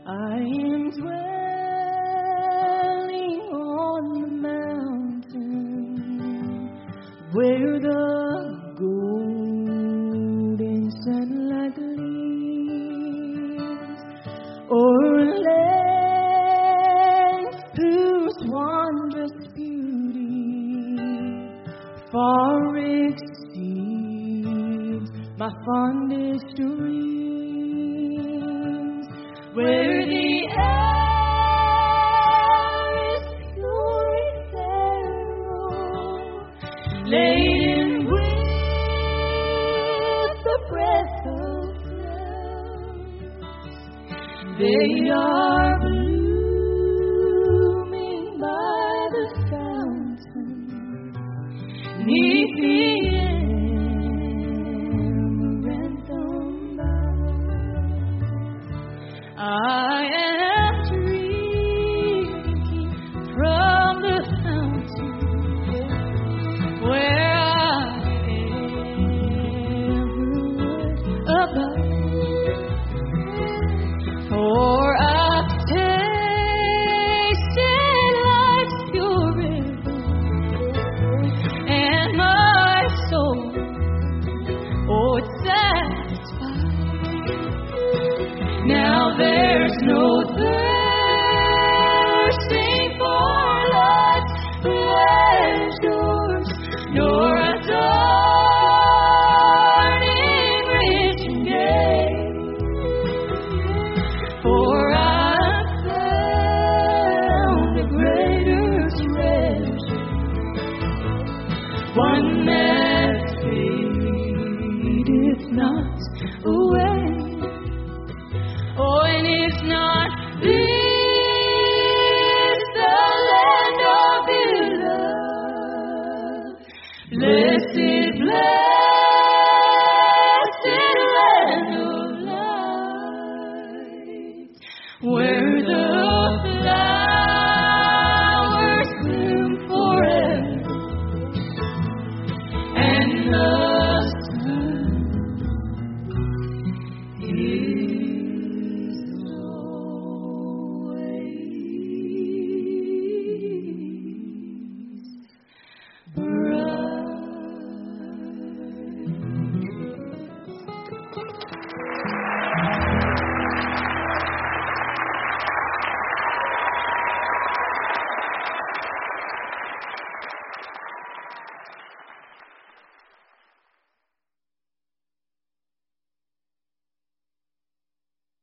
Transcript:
I am dwelling on the mountain where the golden sunlight gleams, o'er lands whose wondrous beauty far exceeds my fondest dreams, where the air is pure ethereal, laden with the breath of love. They are blooming by the fountain, 'neath the amaranthine bough. I am drinking from the fountain where I ever was above. For I've tasted life's pure river, and my soul, oh, it's satisfied. Now there's no thirsting for life's pleasures, nor a dawning rich day. For I've found a greater treasure, one that fadeth not away. Oh, and it's not this, the land of His love. Blessed, blessed